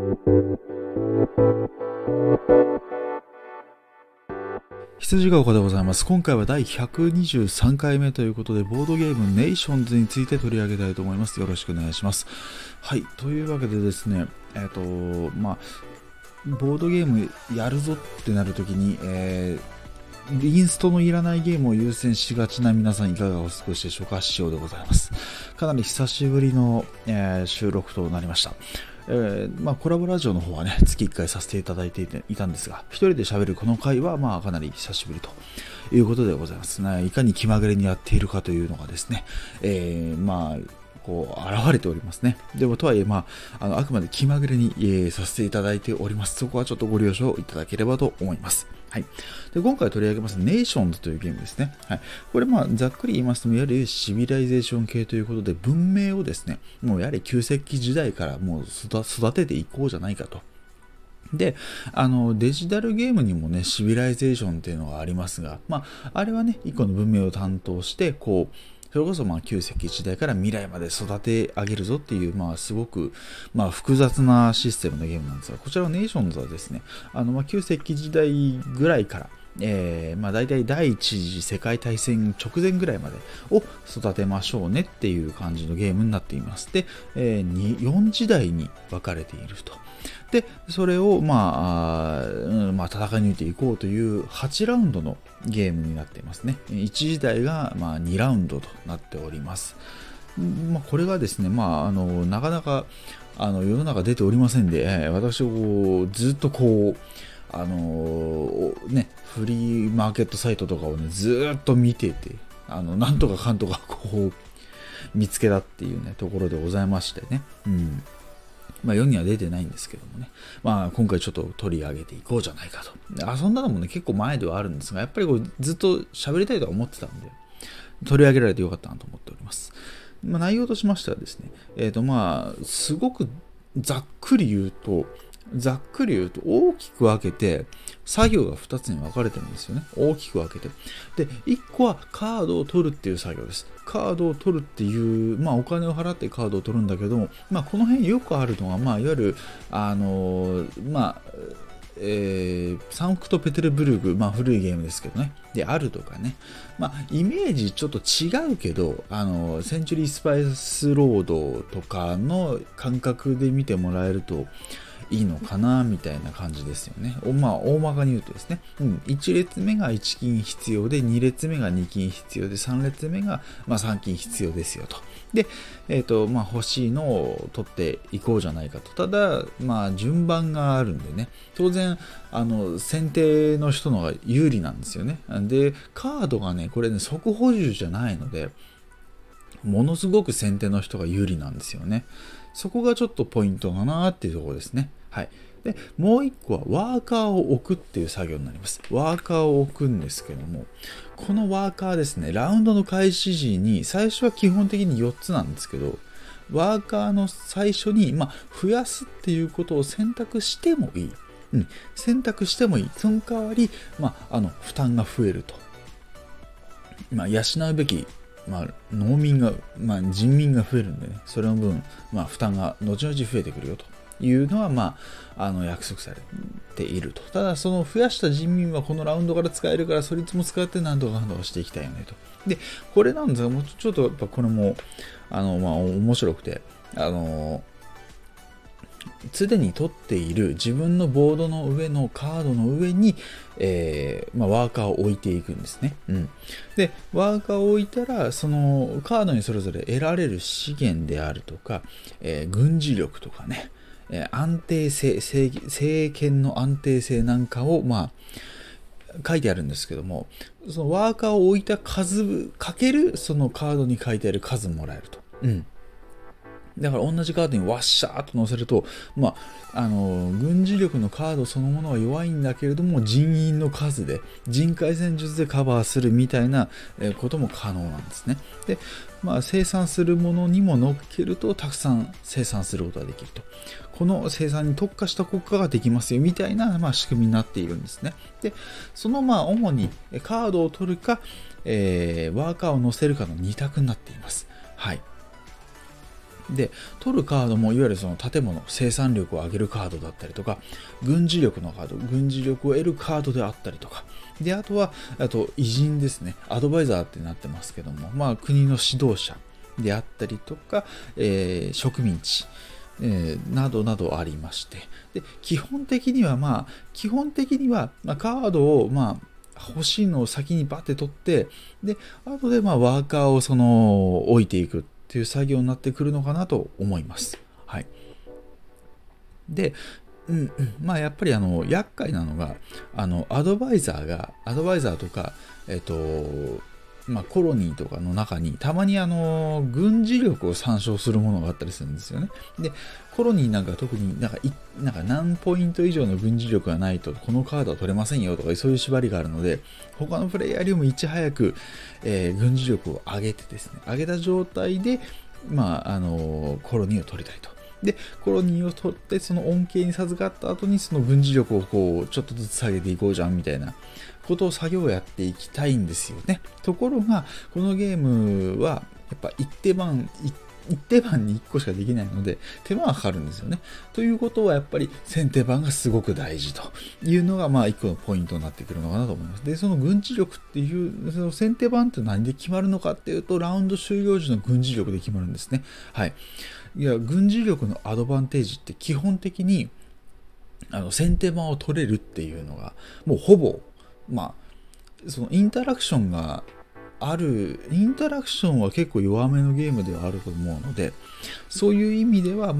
羊が丘でございます。今回は第123回目ということで、ボードゲームネーションズについて取り上げたいと思います。よろしくお願いします。はい、というわけでですね、ボードゲームやるぞってなるときに、インストのいらないゲームを優先しがちな皆さんいかがお過ごしでしょうか。仕様でございます。かなり久しぶりの、収録となりました。コラボラジオの方はね、月1回させていただいていたんですが、一人で喋るこの回はかなり久しぶりということでございますね。いかに気まぐれにやっているかというのがですね、こう現れておりますね。でもとはいえ、あくまで気まぐれに、させていただいております。そこはちょっとご了承いただければと思います。はい。で、今回取り上げますネーションズというゲームですね。はい。これざっくり言いますと、いわゆるシビライゼーション系ということで、文明をですね、もうやはり旧石器時代からもう育てていこうじゃないかと。で、デジタルゲームにもね、シビライゼーションっていうのがありますが、あれはね、一個の文明を担当して、それこそ旧石器時代から未来まで育て上げるぞっていう、すごく、複雑なシステムのゲームなんですが、こちらのネーションズはですね、旧石器時代ぐらいから、大体第一次世界大戦直前ぐらいまでを育てましょうねっていう感じのゲームになっています。で、4時代に分かれていると。で、それを戦い抜いていこうという8ラウンドのゲームになっていますね。1時代が2ラウンドとなっております。これがですね、なかなか世の中出ておりませんで、私をずっとフリーマーケットサイトとかをね、ずっと見てて、なんとかかんとか見つけたっていうね、ところでございましてね。世には出てないんですけどもね。今回ちょっと取り上げていこうじゃないかと。遊んだのもね、結構前ではあるんですが、やっぱりずっと喋りたいとは思ってたんで、取り上げられてよかったなと思っております。内容としましてはですね、すごくざっくり言うと大きく分けて作業が2つに分かれてるんですよね。大きく分けて。で、1個はカードを取るっていう作業です。カードを取るっていう、お金を払ってカードを取るんだけども、この辺よくあるのは、いわゆる、サンクトペテルブルグ、古いゲームですけどね。で、あるとかね。イメージちょっと違うけど、センチュリースパイスロードとかの感覚で見てもらえると、いいのかなみたいな感じですよね。大まかに言うとですね、1列目が1金必要で、2列目が2金必要で、3列目が3金必要ですよと。で、欲しいのを取っていこうじゃないかと。ただ、順番があるんでね、当然、先手の人の方が有利なんですよね。で、カードがね、これね、即補充じゃないので、ものすごく先手の人が有利なんですよね。そこがちょっとポイントだなっていうところですね。はい。で、もう一個はワーカーを置くっていう作業になります。ワーカーを置くんですけども、このワーカーですね、ラウンドの開始時に、最初は基本的に4つなんですけど、ワーカーの最初に、増やすっていうことを選択してもいい。選択してもいい。その代わり、負担が増えると。養うべき農民が、人民が増えるんでね、それの分、負担が後々増えてくるよというのは、約束されていると。ただ、その増やした人民はこのラウンドから使えるから、そいつも使って何とかしていきたいよねと。で、これなんですが、もうちょっとやっぱこれも、面白くて、常に取っている自分のボードの上のカードの上に、ワーカーを置いていくんですね。で、ワーカーを置いたら、そのカードにそれぞれ得られる資源であるとか、軍事力とかね、安定性、政権の安定性なんかを、書いてあるんですけども、そのワーカーを置いた数かけるそのカードに書いてある数もらえると。だから同じカードにワッシャーっと載せると、軍事力のカードそのものは弱いんだけれども、人員の数で、人海戦術でカバーするみたいなことも可能なんですね。で、生産するものにも乗っけると、たくさん生産することができると。この生産に特化した国家ができますよ、みたいな、仕組みになっているんですね。で、その主にカードを取るか、ワーカーを載せるかの2択になっています。はい。 で、取るカードもいわゆるその建物、生産力を上げるカードだったりとか、軍事力のカード、軍事力を得るカードであったりとか、で、あと偉人ですね、アドバイザーってなってますけども、国の指導者であったりとか、植民地、などなどありまして、で、基本的にはカードを欲しいのを先にバッて取って、で、後でワーカーを置いていくっていう作業になってくるのかなと思います。はい。で、やっぱり厄介なのが、アドバイザーとか、コロニーとかの中にたまに軍事力を参照するものがあったりするんですよね。で、コロニーなんか特に何ポイント以上の軍事力がないとこのカードは取れませんよとか、そういう縛りがあるので、他のプレイヤーよりもいち早く、軍事力を上げてですね、上げた状態で、コロニーを取りたいと。で、コロニーを取ってその恩恵に授かった後にその軍事力をちょっとずつ下げていこうじゃんみたいなことを作業をやっていきたいんですよね。ところがこのゲームはやっぱ一手番に1個しかできないので手間がかかるんですよね。ということはやっぱり先手番がすごく大事というのが1個のポイントになってくるのかなと思います。で、その軍事力っていうその先手番って何で決まるのかっていうと、ラウンド終了時の軍事力で決まるんですね。はい。いや、軍事力のアドバンテージって基本的に先手番を取れるっていうのがもうほぼそのインタラクションは結構弱めのゲームではあると思うので、そういう意味では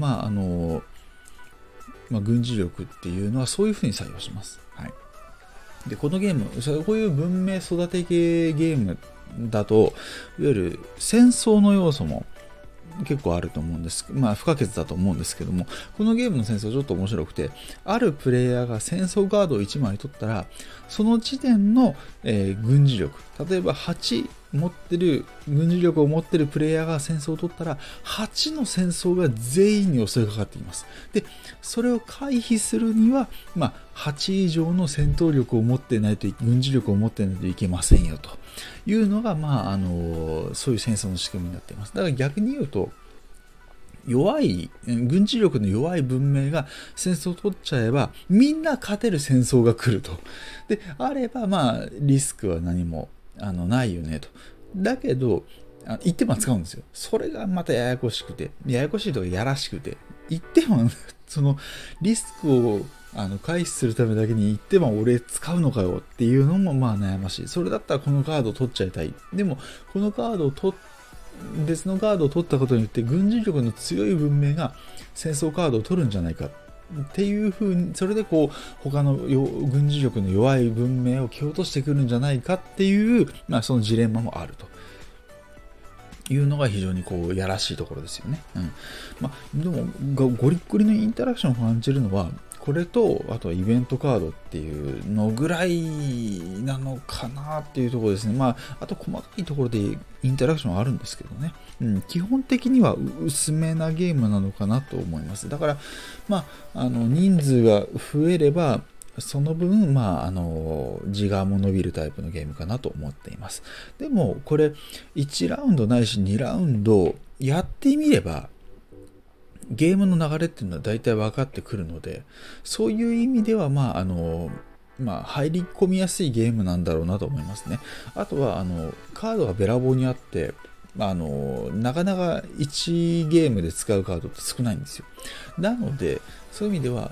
軍事力っていうのはそういうふうに作用します。はい。で、このゲーム、こういう文明育て系ゲームだと、いわゆる戦争の要素も結構あると思うんです。不可欠だと思うんですけども、このゲームの戦争ちょっと面白くて、あるプレイヤーが戦争カードを1枚取ったら、その時点の、軍事力、例えば8持ってる軍事力を持ってるプレイヤーが戦争を取ったら、8の戦争が全員に襲いかかっています。で、それを回避するには、8以上の戦闘力を持ってないと、軍事力を持ってないといけませんよというのが、そういう戦争の仕組みになっています。だから逆に言うと、軍事力の弱い文明が戦争を取っちゃえば、みんな勝てる戦争が来ると。で、あれば、リスクは何もないよねと。だけど、言っても使うんですよ。それがまたややこしいとかやらしくて、言っても、そのリスクを回避するためだけに言っても俺使うのかよっていうのも悩ましい。それだったらこのカードを取っちゃいたい。でも、このカードを別のカードを取ったことによって軍事力の強い文明が戦争カードを取るんじゃないかっていう風に、それで他の軍事力の弱い文明を蹴落としてくるんじゃないかっていう、そのジレンマもあるというのが非常にやらしいところですよね。でもゴリッゴリのインタラクションを感じるのはこれと、あとはイベントカードっていうのぐらいなのかなっていうところですね。あと細かいところでインタラクションはあるんですけどね。基本的には薄めなゲームなのかなと思います。だから、人数が増えれば、その分、時間も伸びるタイプのゲームかなと思っています。でも、これ、1ラウンドないし2ラウンドやってみれば、ゲームの流れっていうのは大体分かってくるので、そういう意味では入り込みやすいゲームなんだろうなと思いますね。あとはカードがべらぼうにあって、なかなか1ゲームで使うカードって少ないんですよ。なのでそういう意味では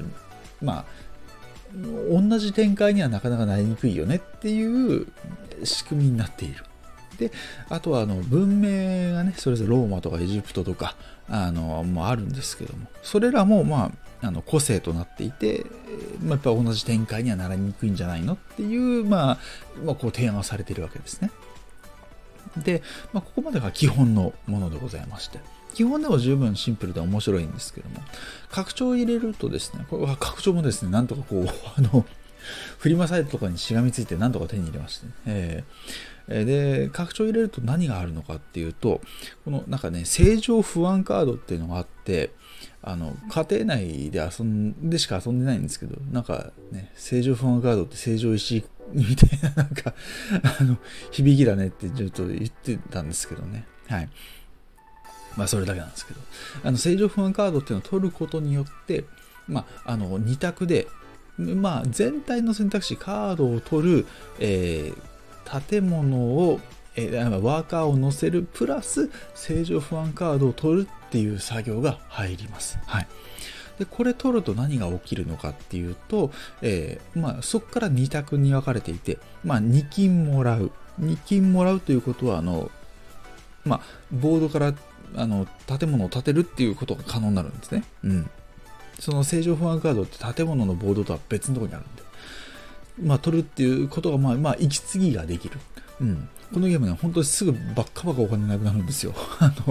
同じ展開にはなかなかなりにくいよねっていう仕組みになっている。で、あとは文明がね、それぞれローマとかエジプトとかもあるんですけども、それらも個性となっていて、やっぱ同じ展開にはなりにくいんじゃないのっていう提案されているわけですね。で、ここまでが基本のものでございまして、基本でも十分シンプルで面白いんですけども、拡張を入れるとですね、これは拡張もですね、なんとかフリマサイトとかにしがみついてなんとか手に入れましてね。で、拡張入れると何があるのかっていうと、この正常不安カードっていうのがあって、家庭内でしか遊んでないんですけど、正常不安カードって正常石みたいな響きだねってちょっと言ってたんですけどね。はい。 それだけなんですけど、正常不安カードっていうのを取ることによって、2択で、全体の選択肢、カードを取る、建物を、ワーカーを乗せる、プラス正常不安カードを取るっていう作業が入ります。はい。で、これ取ると何が起きるのかっていうと、そこから2択に分かれていて、2金もらう。2金もらうということは、ボードから建物を建てるっていうことが可能になるんですね。その正常不安カードって建物のボードとは別のところにあるんで、取るっていうことが息継ぎができる。このゲームね、本当にすぐバッカバカお金なくなるんですよ。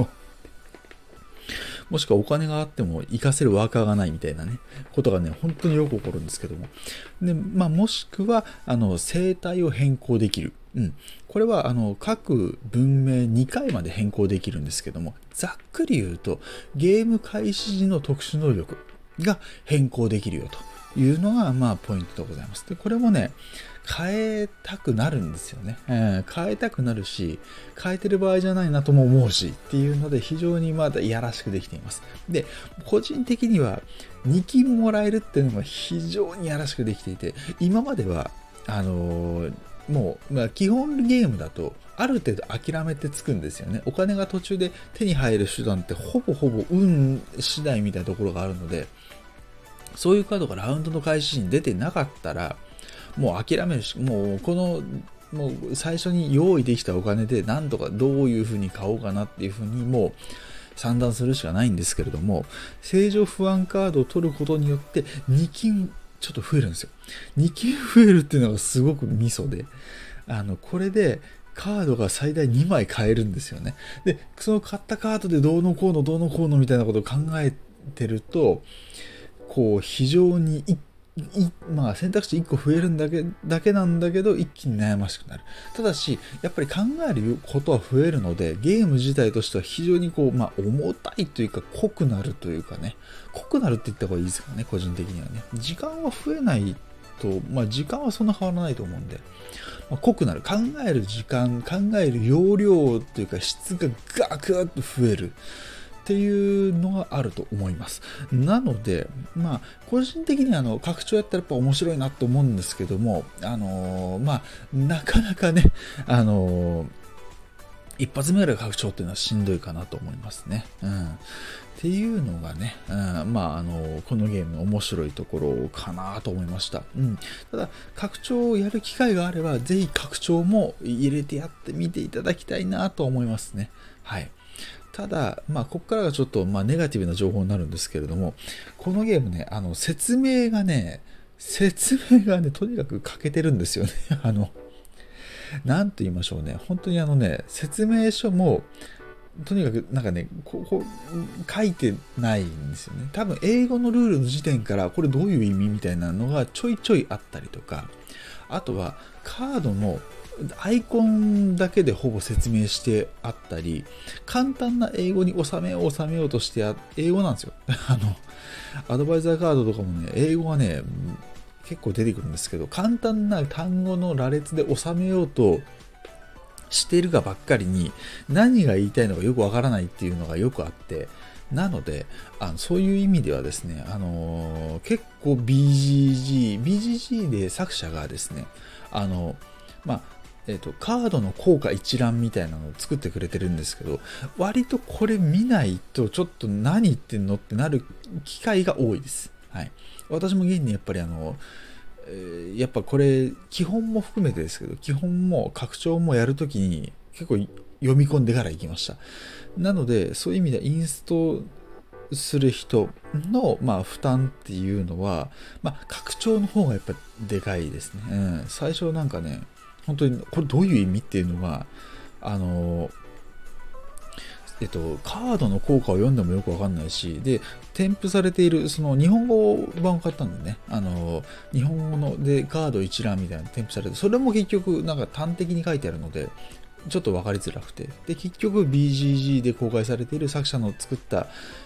もしくはお金があっても活かせるワーカーがないみたいなね、ことがね、本当によく起こるんですけども。で、もしくは、生態を変更できる。これは各文明2回まで変更できるんですけども、ざっくり言うとゲーム開始時の特殊能力が変更できるよというのがポイントでございます。で、これもね、変えたくなるんですよね。変えたくなるし、変えてる場合じゃないなとも思うしっていうので、非常にいやらしくできています。で、個人的には2金もらえるっていうのが非常にやらしくできていて、今まではもう、基本ゲームだとある程度諦めてつくんですよね。お金が途中で手に入る手段ってほぼ運次第みたいなところがあるので、そういうカードがラウンドの開始に出てなかったらもう諦めるし、もう最初に用意できたお金でなんとかどういう風に買おうかなっていう風にもう算段するしかないんですけれども、正常不安カードを取ることによって2金ちょっと増えるんですよ。2金増えるっていうのがすごくミソで、これでカードが最大2枚買えるんですよね。で、その買ったカードでどうのこうのみたいなことを考えてると、非常に選択肢1個増えるだけなんだけど、一気に悩ましくなる。ただし、やっぱり考えることは増えるので、ゲーム自体としては非常に重たいというか、濃くなるというかね、濃くなるって言った方がいいですかね、個人的にはね。時間は増えないと、時間はそんな変わらないと思うんで、濃くなる。考える時間、考える容量というか、質がガクッと増える。っていうのがあると思います。なので、個人的には拡張やったらやっぱ面白いなと思うんですけども、なかなかね、一発目から拡張っていうのはしんどいかなと思いますね。っていうのがね、このゲームの面白いところかなと思いました。ただ、拡張をやる機会があれば、ぜひ拡張も入れてやってみていただきたいなと思いますね。はい。ただ、ここからがちょっと、ネガティブな情報になるんですけれども、このゲームね、説明がね、とにかく欠けてるんですよね。なんと言いましょうね。本当に説明書も、とにかく書いてないんですよね。多分、英語のルールの時点から、これどういう意味みたいなのがちょいちょいあったりとか、あとは、カードのアイコンだけでほぼ説明してあったり、簡単な英語に収めようとして英語なんですよ。アドバイザーカードとかもね、英語がね、結構出てくるんですけど、簡単な単語の羅列で収めようとしているがばっかりに、何が言いたいのかよくわからないっていうのがよくあって、なので、そういう意味ではですね、結構 BGG で作者がですね、カードの効果一覧みたいなのを作ってくれてるんですけど、割とこれ見ないとちょっと何言ってんのってなる機会が多いです。はい。私も現にやっぱりやっぱこれ基本も含めてですけど、基本も拡張もやるときに結構読み込んでから行きました。なのでそういう意味でインストする人の、負担っていうのは、拡張の方がやっぱりでかいですね。最初なんかね、本当にこれどういう意味っていうのがカードの効果を読んでもよくわかんないし、で添付されているその日本語版を買ったんでね、日本語のでカード一覧みたいなの添付されて、それも結局なんか端的に書いてあるのでちょっと分かりづらくて、で結局 BGG で公開されている作者の作った、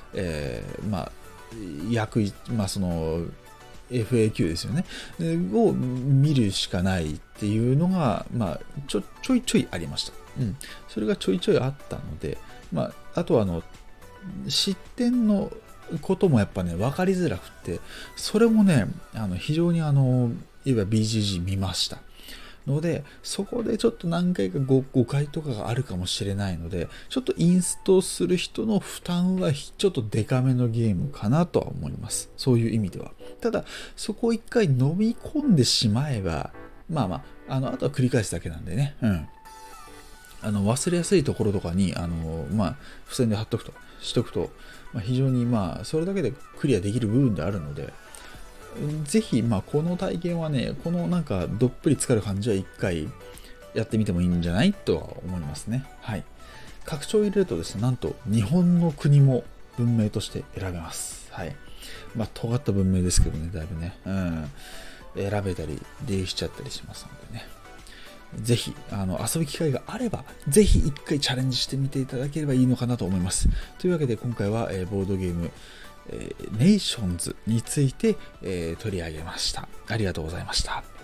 そのFAQ ですよねを見るしかないっていうのが、ちょいちょいありました。それがちょいちょいあったので、あとは失点のこともやっぱね、分かりづらくって、それもね、非常にいわゆる BGG 見ました。ので、そこでちょっと何回か誤解とかがあるかもしれないので、ちょっとインストする人の負担はちょっとデカめのゲームかなとは思います。そういう意味では。ただ、そこを一回飲み込んでしまえば、あとは繰り返すだけなんでね。忘れやすいところとかに、付箋で貼っとくと、しとくと、非常にそれだけでクリアできる部分であるので、ぜひ、この体験はね、このなんかどっぷり浸かる感じは一回やってみてもいいんじゃないとは思いますね。はい。拡張を入れるとですね、なんと日本の国も文明として選べます。はい。尖った文明ですけどね、だいぶね。選べたり、例しちゃったりしますのでね。ぜひ、遊ぶ機会があれば、ぜひ一回チャレンジしてみていただければいいのかなと思います。というわけで今回は、ボードゲーム、ネーションズについて、取り上げました。ありがとうございました。